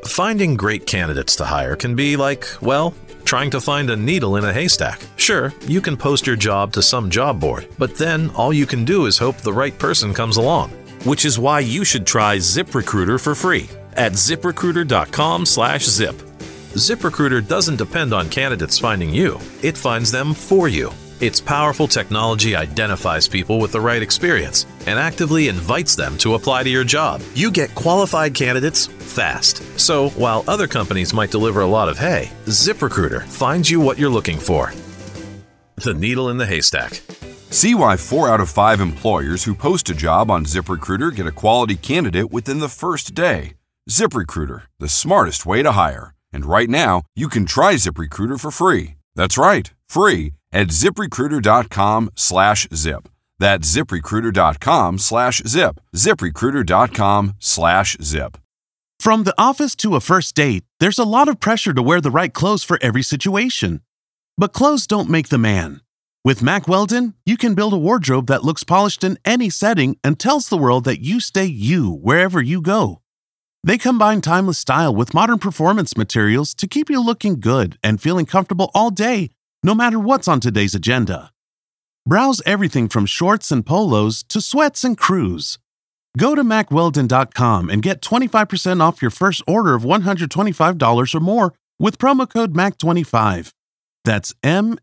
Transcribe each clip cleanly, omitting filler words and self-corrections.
Finding great candidates to hire can be like, well, trying to find a needle in a haystack. Sure, you can post your job to some job board, but then all you can do is hope the right person comes along. Which is why you should try ZipRecruiter for free at ZipRecruiter.com/zip. ZipRecruiter doesn't depend on candidates finding you. It finds them for you. Its powerful technology identifies people with the right experience and actively invites them to apply to your job. You get qualified candidates fast. So while other companies might deliver a lot of hay, ZipRecruiter finds you what you're looking for. The needle in the haystack. See why 4 out of 5 employers who post a job on ZipRecruiter get a quality candidate within the first day. ZipRecruiter, the smartest way to hire. And right now, you can try ZipRecruiter for free. That's right, free at ZipRecruiter.com/zip. That's ZipRecruiter.com/zip. ZipRecruiter.com/zip. From the office to a first date, there's a lot of pressure to wear the right clothes for every situation. But clothes don't make the man. With Mack Weldon, you can build a wardrobe that looks polished in any setting and tells the world that you stay you wherever you go. They combine timeless style with modern performance materials to keep you looking good and feeling comfortable all day, no matter what's on today's agenda. Browse everything from shorts and polos to sweats and crews. Go to MackWeldon.com and get 25% off your first order of $125 or more with promo code MACK25. That's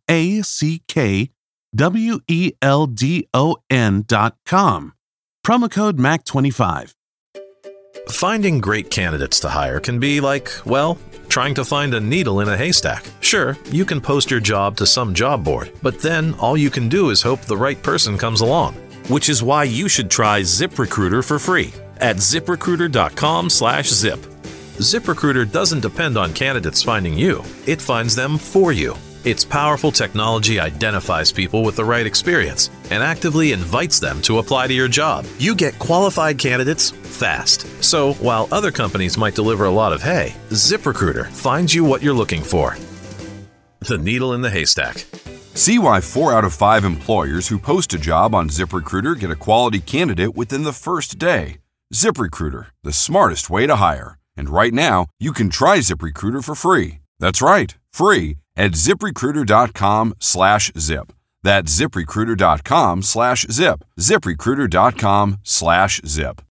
MackWeldon.com. Promo code MACK25. Finding great candidates to hire can be like, well, trying to find a needle in a haystack. Sure, you can post your job to some job board, but then all you can do is hope the right person comes along. Which is why you should try ZipRecruiter for free at ZipRecruiter.com/zip. ZipRecruiter doesn't depend on candidates finding you. It finds them for you. Its powerful technology identifies people with the right experience and actively invites them to apply to your job. You get qualified candidates fast. So while other companies might deliver a lot of hay, ZipRecruiter finds you what you're looking for. The needle in the haystack. See why 4 out of 5 employers who post a job on ZipRecruiter get a quality candidate within the first day. ZipRecruiter, the smartest way to hire. And right now, you can try ZipRecruiter for free. That's right, free at ZipRecruiter.com/zip. That's ZipRecruiter.com/zip. ZipRecruiter.com/zip.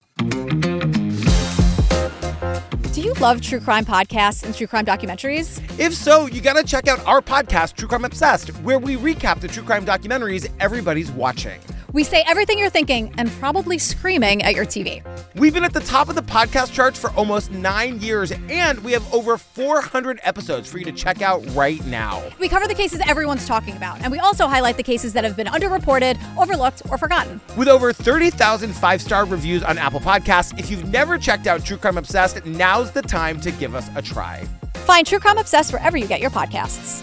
Do you love true crime podcasts and true crime documentaries? If so, you gotta check out our podcast, True Crime Obsessed, where we recap the true crime documentaries everybody's watching. We say everything you're thinking and probably screaming at your TV. We've been at the top of the podcast charts for almost 9 years, and we have over 400 episodes for you to check out right now. We cover the cases everyone's talking about, and we also highlight the cases that have been underreported, overlooked, or forgotten. With over 30,000 five-star reviews on Apple Podcasts, if you've never checked out True Crime Obsessed, now's the time to give us a try. Find True Crime Obsessed wherever you get your podcasts.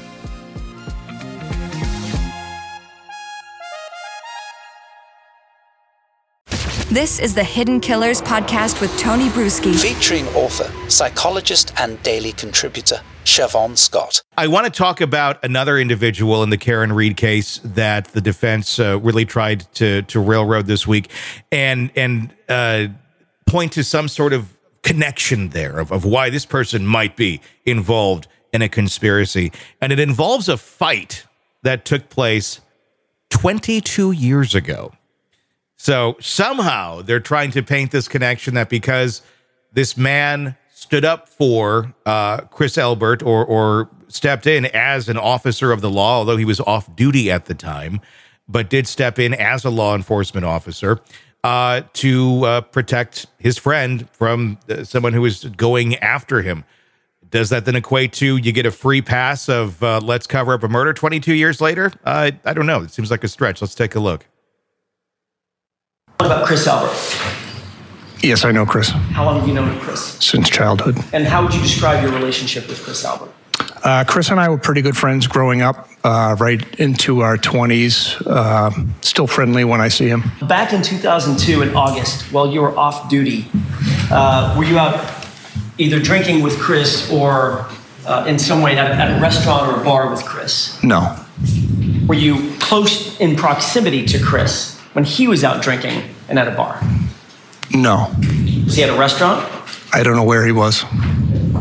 This is the Hidden Killers podcast with Tony Bruschi. Featuring author, psychologist, and daily contributor, Siobhan Scott. I want to talk about another individual in the Karen Read case that the defense really tried to railroad this week and point to some sort of connection there of why this person might be involved in a conspiracy. And it involves a fight that took place 22 years ago. So somehow they're trying to paint this connection that because this man stood up for Chris Elbert or stepped in as an officer of the law, although he was off duty at the time, but did step in as a law enforcement officer to protect his friend from someone who was going after him. Does that then equate to you get a free pass of let's cover up a murder 22 years later? I don't know. It seems like a stretch. Let's take a look. What about Chris Elbert? Yes, I know Chris. How long have you known Chris? Since childhood. And how would you describe your relationship with Chris Elbert? Chris and I were pretty good friends growing up, right into our 20s. Still friendly when I see him. Back in 2002 in August, while you were off duty, were you out either drinking with Chris or in some way at a restaurant or a bar with Chris? No. Were you close in proximity to Chris when he was out drinking and at a bar? No. Was he at a restaurant? I don't know where he was.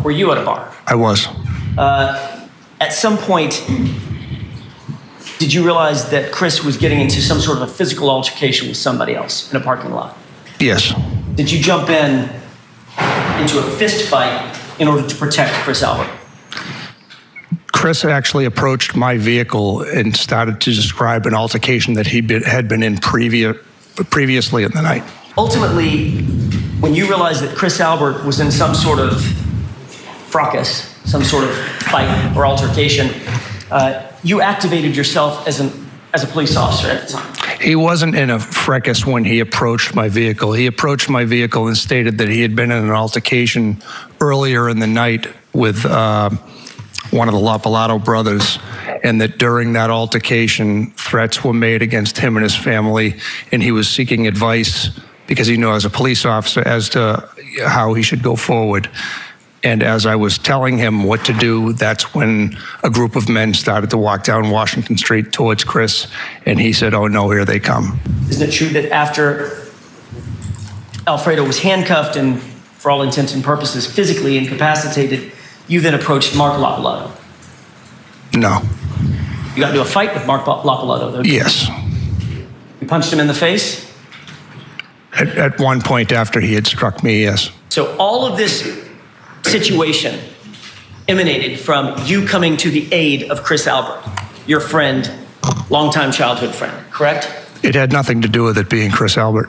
Were you at a bar? I was. At some point, did you realize that Chris was getting into some sort of a physical altercation with somebody else in a parking lot? Yes. Did you jump into a fist fight in order to protect Chris Albert? Chris actually approached my vehicle and started to describe an altercation that had been in previously in the night. Ultimately, when you realized that Chris Albert was in some sort of fracas, some sort of fight or altercation, you activated yourself as a police officer at the time. He wasn't in a fracas when he approached my vehicle. He approached my vehicle and stated that he had been in an altercation earlier in the night with one of the Lapalato brothers, and that during that altercation, threats were made against him and his family, and he was seeking advice because he knew as a police officer as to how he should go forward. And as I was telling him what to do, that's when a group of men started to walk down Washington Street towards Chris, and he said, "Oh no, here they come." Isn't it true that after Alfredo was handcuffed and, for all intents and purposes, physically incapacitated, you then approached Mark Lapalato? No. You got into a fight with Mark Lapalato, though? Yes. You punched him in the face? At one point after he had struck me, yes. So all of this situation emanated from you coming to the aid of Chris Albert, your friend, longtime childhood friend, correct? It had nothing to do with it being Chris Albert.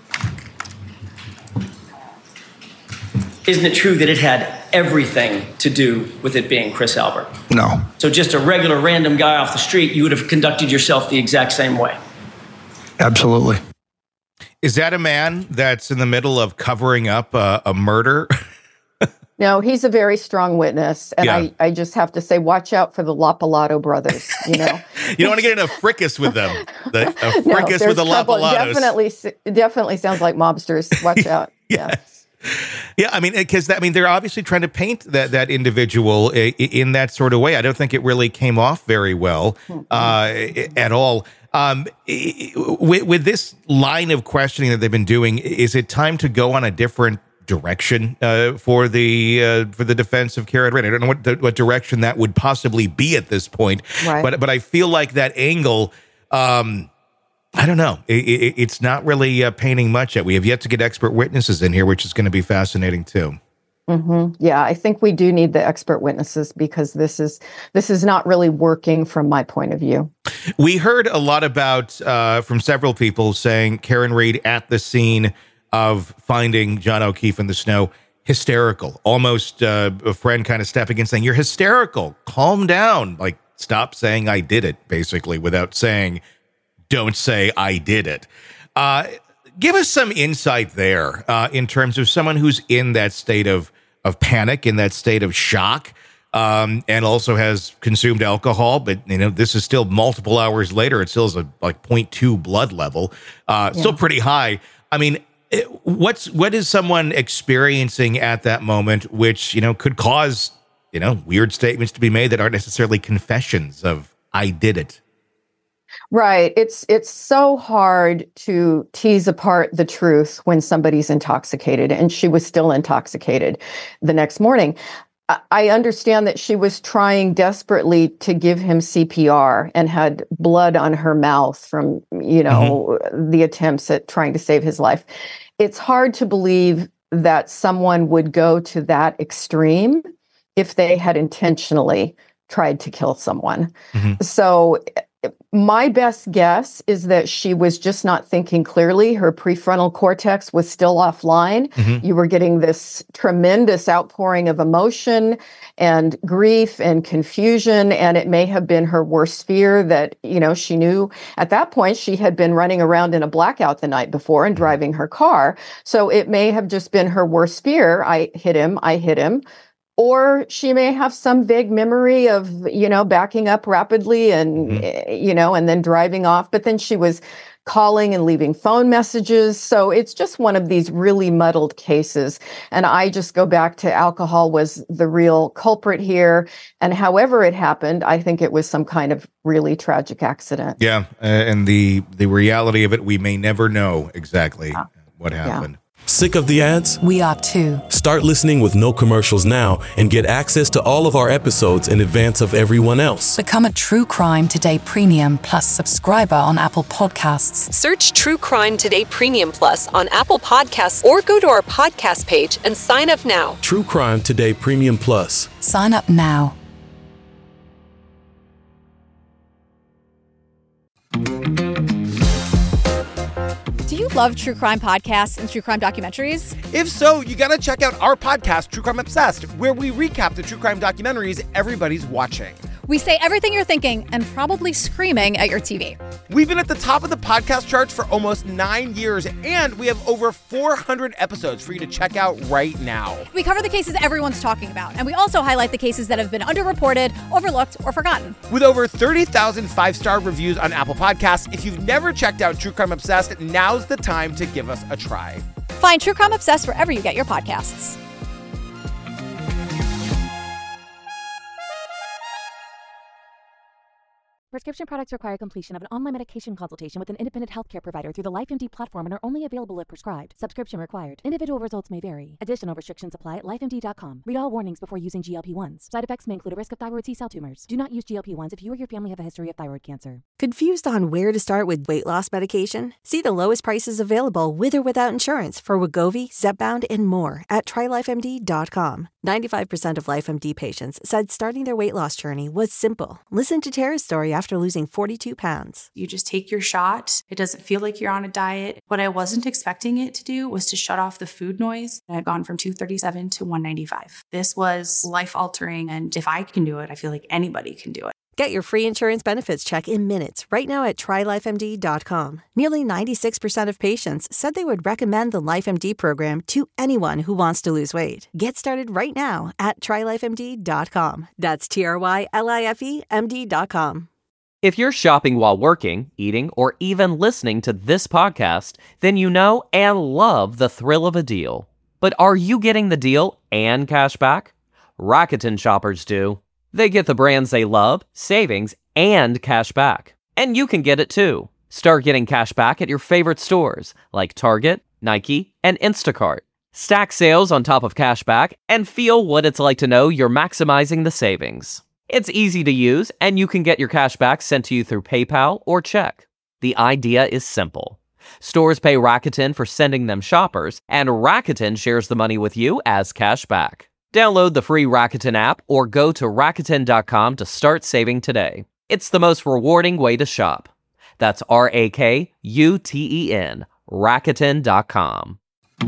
Isn't it true that it had everything to do with it being Chris Albert? No. So just a regular random guy off the street, you would have conducted yourself the exact same way? Absolutely. Is that a man that's in the middle of covering up a murder? No, he's a very strong witness. And I just have to say, watch out for the Lapalato brothers, you know. You don't want to get in a frickus with them. A frickus with the Lapalatos. Definitely sounds like mobsters. Watch out. Yes. Yeah, I mean, because they're obviously trying to paint that individual in that sort of way. I don't think it really came off very well at all. With this line of questioning that they've been doing, is it time to go on a different direction for the defense of Karen Read? I don't know what direction that would possibly be at this point, right. But I feel like that angle. I don't know. It's not really painting much yet. We have yet to get expert witnesses in here, which is going to be fascinating too. Mm-hmm. Yeah, I think we do need the expert witnesses because this is not really working from my point of view. We heard a lot about from several people saying Karen Read at the scene of finding John O'Keefe in the snow, hysterical, almost a friend kind of stepping in saying, "You're hysterical. Calm down. Like, stop saying I did it," basically, without saying, "Don't say I did it." Give us some insight there in terms of someone who's in that state of panic, in that state of shock, and also has consumed alcohol. But, you know, this is still multiple hours later. It still is a like 0.2 blood level, still pretty high. I mean, what is someone experiencing at that moment, which, you know, could cause, you know, weird statements to be made that aren't necessarily confessions of I did it? Right. It's so hard to tease apart the truth when somebody's intoxicated, and she was still intoxicated the next morning. I understand that she was trying desperately to give him CPR and had blood on her mouth from, you know, the attempts at trying to save his life. It's hard to believe that someone would go to that extreme if they had intentionally tried to kill someone. So my best guess is that she was just not thinking clearly. Her prefrontal cortex was still offline. You were getting this tremendous outpouring of emotion and grief and confusion. And it may have been her worst fear that, you know, she knew at that point she had been running around in a blackout the night before and driving her car. So it may have just been her worst fear. I hit him. Or she may have some vague memory of, you know, backing up rapidly and, you know, and then driving off. But then she was calling and leaving phone messages. So it's just one of these really muddled cases. And I just go back to alcohol was the real culprit here. And however it happened, I think it was some kind of really tragic accident. Yeah. And the reality of it, we may never know exactly what happened. Sick of the ads? We are too. Start listening with no commercials now and get access to all of our episodes in advance of everyone else. Become a True Crime Today Premium Plus subscriber on Apple Podcasts. Search True Crime Today Premium Plus on Apple Podcasts or go to our podcast page and sign up now. True Crime Today Premium Plus. Sign up now. Do you love true crime podcasts and true crime documentaries? If so, you gotta check out our podcast, True Crime Obsessed, where we recap the true crime documentaries everybody's watching. We say everything you're thinking and probably screaming at your TV. We've been at the top of the podcast charts for almost 9 years, and we have over 400 episodes for you to check out right now. We cover the cases everyone's talking about, and we also highlight the cases that have been underreported, overlooked, or forgotten. With over 30,000 five-star reviews on Apple Podcasts, if you've never checked out True Crime Obsessed, now's the time to give us a try. Find True Crime Obsessed wherever you get your podcasts. Prescription products require completion of an online medication consultation with an independent healthcare provider through the LifeMD platform and are only available if prescribed. Subscription required. Individual results may vary. Additional restrictions apply at lifemd.com. Read all warnings before using GLP-1s. Side effects may include a risk of thyroid C-cell tumors. Do not use GLP-1s if you or your family have a history of thyroid cancer. Confused on where to start with weight loss medication? See the lowest prices available with or without insurance for Wegovy, Zepbound, and more at TryLifeMD.com. 95% of LifeMD patients said starting their weight loss journey was simple. Listen to Tara's story after losing 42 pounds. You just take your shot. It doesn't feel like you're on a diet. What I wasn't expecting it to do was to shut off the food noise. I had gone from 237 to 195. This was life-altering, and if I can do it, I feel like anybody can do it. Get your free insurance benefits check in minutes right now at TryLifeMD.com. Nearly 96% of patients said they would recommend the LifeMD program to anyone who wants to lose weight. Get started right now at TryLifeMD.com. That's TryLifeMD.com. If you're shopping while working, eating, or even listening to this podcast, then you know and love the thrill of a deal. But are you getting the deal and cash back? Rakuten shoppers do. They get the brands they love, savings, and cash back. And you can get it too. Start getting cash back at your favorite stores like Target, Nike, and Instacart. Stack sales on top of cash back and feel what it's like to know you're maximizing the savings. It's easy to use, and you can get your cash back sent to you through PayPal or check. The idea is simple. Stores pay Rakuten for sending them shoppers, and Rakuten shares the money with you as cash back. Download the free Rakuten app or go to Rakuten.com to start saving today. It's the most rewarding way to shop. That's RAKUTEN, Rakuten.com.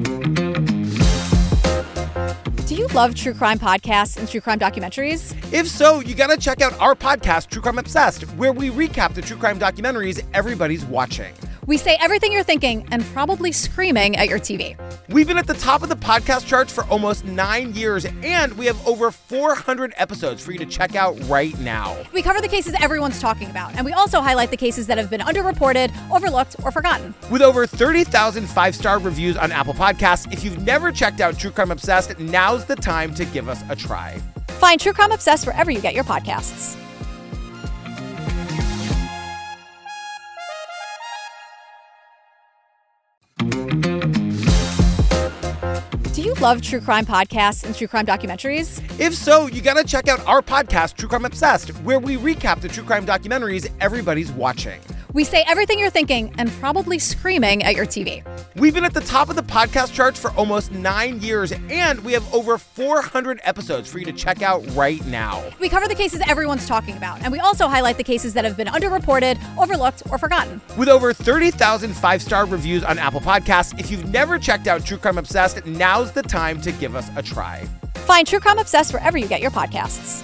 Do you love true crime podcasts and true crime documentaries? If so, you gotta check out our podcast, True Crime Obsessed, where we recap the true crime documentaries everybody's watching. We say everything you're thinking and probably screaming at your TV. We've been at the top of the podcast charts for almost 9 years, and we have over 400 episodes for you to check out right now. We cover the cases everyone's talking about, and we also highlight the cases that have been underreported, overlooked, or forgotten. With over 30,000 five-star reviews on Apple Podcasts, if you've never checked out True Crime Obsessed, now's the time to give us a try. Find True Crime Obsessed wherever you get your podcasts. Do you love true crime podcasts and true crime documentaries? If so, you gotta check out our podcast, True Crime Obsessed, where we recap the true crime documentaries everybody's watching. We say everything you're thinking and probably screaming at your TV. We've been at the top of the podcast charts for almost 9 years, and we have over 400 episodes for you to check out right now. We cover the cases everyone's talking about, and we also highlight the cases that have been underreported, overlooked, or forgotten. With over 30,000 five-star reviews on Apple Podcasts, if you've never checked out True Crime Obsessed, now's the time to give us a try. Find True Crime Obsessed wherever you get your podcasts.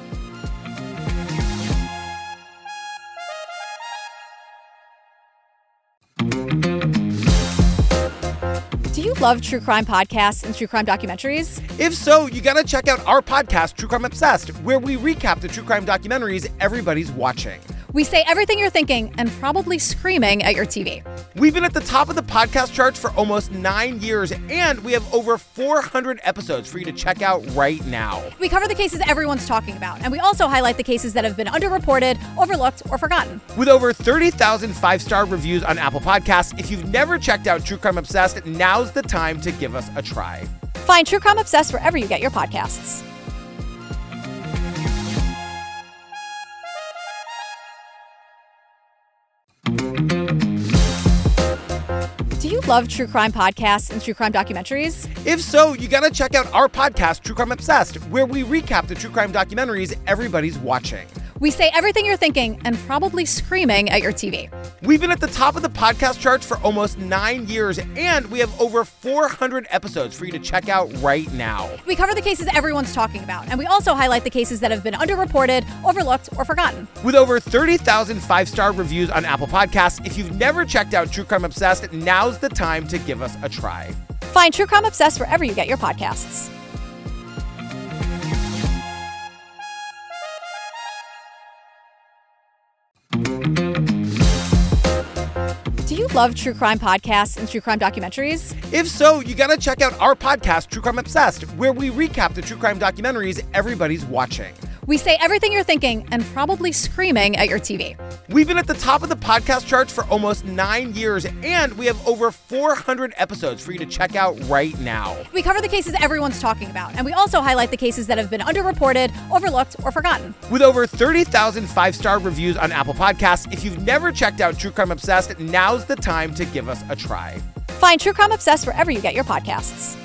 Do you love true crime podcasts and true crime documentaries? If so, you gotta check out our podcast, True Crime Obsessed, where we recap the true crime documentaries everybody's watching. We say everything you're thinking and probably screaming at your TV. We've been at the top of the podcast charts for almost 9 years, and we have over 400 episodes for you to check out right now. We cover the cases everyone's talking about, and we also highlight the cases that have been underreported, overlooked, or forgotten. With over 30,000 five-star reviews on Apple Podcasts, if you've never checked out True Crime Obsessed, now's the time to give us a try. Find True Crime Obsessed wherever you get your podcasts. Do you love true crime podcasts and true crime documentaries? If so, you gotta check out our podcast, True Crime Obsessed, where we recap the true crime documentaries everybody's watching. We say everything you're thinking and probably screaming at your TV. We've been at the top of the podcast charts for almost 9 years, and we have over 400 episodes for you to check out right now. We cover the cases everyone's talking about, and we also highlight the cases that have been underreported, overlooked, or forgotten. With over 30,000 five-star reviews on Apple Podcasts, if you've never checked out True Crime Obsessed, now's the time to give us a try. Find True Crime Obsessed wherever you get your podcasts. Do you love true crime podcasts and true crime documentaries? If so, you gotta check out our podcast, True Crime Obsessed, where we recap the true crime documentaries everybody's watching. We say everything you're thinking and probably screaming at your TV. We've been at the top of the podcast charts for almost 9 years, and we have over 400 episodes for you to check out right now. We cover the cases everyone's talking about, and we also highlight the cases that have been underreported, overlooked, or forgotten. With over 30,000 five-star reviews on Apple Podcasts, if you've never checked out True Crime Obsessed, now's the time to give us a try. Find True Crime Obsessed wherever you get your podcasts.